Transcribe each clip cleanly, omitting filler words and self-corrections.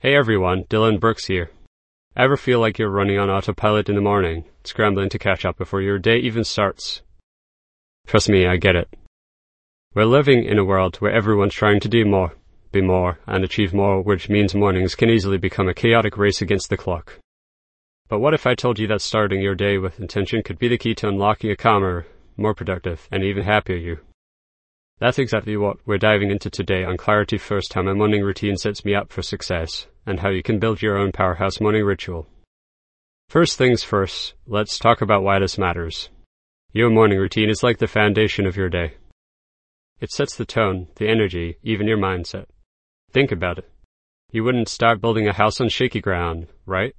Hey everyone, Dylan Brooks here. Ever feel like you're running on autopilot in the morning, scrambling to catch up before your day even starts? Trust me, I get it. We're living in a world where everyone's trying to do more, be more, and achieve more, which means mornings can easily become a chaotic race against the clock. But what if I told you that starting your day with intention could be the key to unlocking a calmer, more productive, and even happier you? That's exactly what we're diving into today on Clarity First, how my morning routine sets me up for success, and how you can build your own powerhouse morning ritual. First things first, let's talk about why this matters. Your morning routine is like the foundation of your day. It sets the tone, the energy, even your mindset. Think about it. You wouldn't start building a house on shaky ground, right?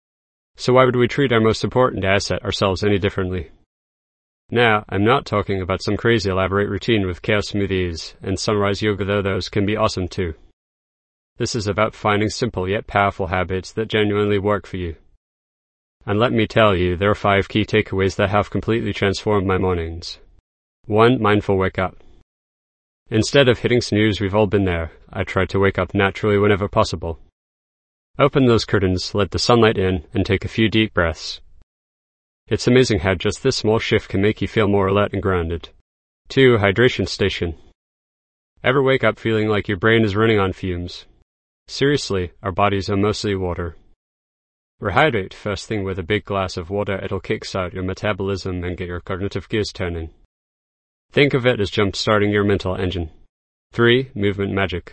So why would we treat our most important asset, ourselves, any differently? Now, I'm not talking about some crazy elaborate routine with chaos smoothies and sunrise yoga, though those can be awesome too. This is about finding simple yet powerful habits that genuinely work for you. And let me tell you, there are 5 key takeaways that have completely transformed my mornings. 1. Mindful wake up. Instead of hitting snooze, we've all been there. I try to wake up naturally whenever possible. Open those curtains, let the sunlight in, and take a few deep breaths. It's amazing how just this small shift can make you feel more alert and grounded. 2. Hydration station. Ever wake up feeling like your brain is running on fumes? Seriously, our bodies are mostly water. Rehydrate first thing with a big glass of water. It'll kickstart your metabolism and get your cognitive gears turning. Think of it as jump-starting your mental engine. 3. Movement magic.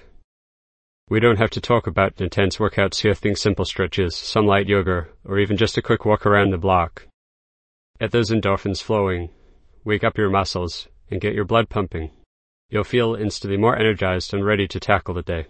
We don't have to talk about intense workouts here. Think simple stretches, some light yoga, or even just a quick walk around the block. Get those endorphins flowing, wake up your muscles, and get your blood pumping. You'll feel instantly more energized and ready to tackle the day.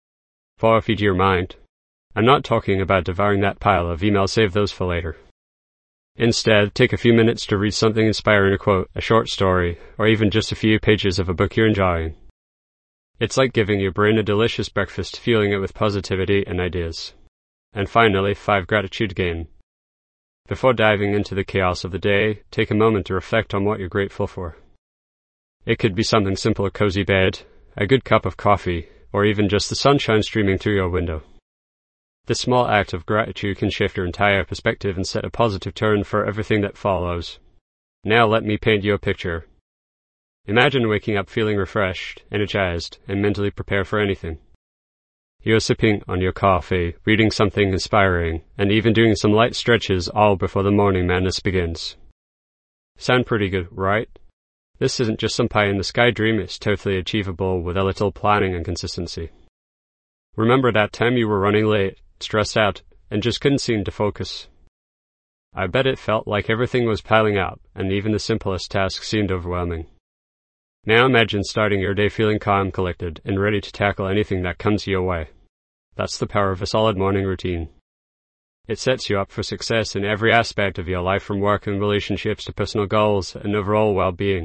4. Feed your mind. I'm not talking about devouring that pile of emails, save those for later. Instead, take a few minutes to read something inspiring, a quote, a short story, or even just a few pages of a book you're enjoying. It's like giving your brain a delicious breakfast, fueling it with positivity and ideas. And finally, 5. Gratitude game. Before diving into the chaos of the day, take a moment to reflect on what you're grateful for. It could be something simple, a cozy bed, a good cup of coffee, or even just the sunshine streaming through your window. This small act of gratitude can shift your entire perspective and set a positive tone for everything that follows. Now let me paint you a picture. Imagine waking up feeling refreshed, energized, and mentally prepared for anything. You're sipping on your coffee, reading something inspiring, and even doing some light stretches, all before the morning madness begins. Sound pretty good, right? This isn't just some pie-in-the-sky dream, it's totally achievable with a little planning and consistency. Remember that time you were running late, stressed out, and just couldn't seem to focus? I bet it felt like everything was piling up, and even the simplest tasks seemed overwhelming. Now imagine starting your day feeling calm, collected, and ready to tackle anything that comes your way. That's the power of a solid morning routine. It sets you up for success in every aspect of your life, from work and relationships to personal goals and overall well-being.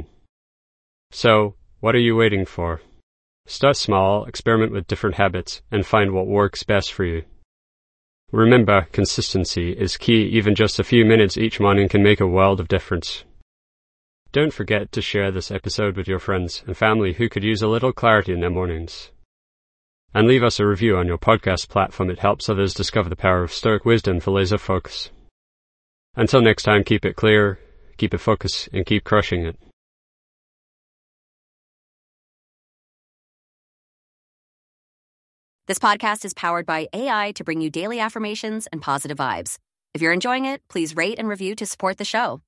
So, what are you waiting for? Start small, experiment with different habits, and find what works best for you. Remember, consistency is key. Even just a few minutes each morning can make a world of difference. Don't forget to share this episode with your friends and family who could use a little clarity in their mornings. And leave us a review on your podcast platform. It helps others discover the power of Stoic wisdom for laser focus. Until next time, keep it clear, keep it focused, and keep crushing it. This podcast is powered by AI to bring you daily affirmations and positive vibes. If you're enjoying it, please rate and review to support the show.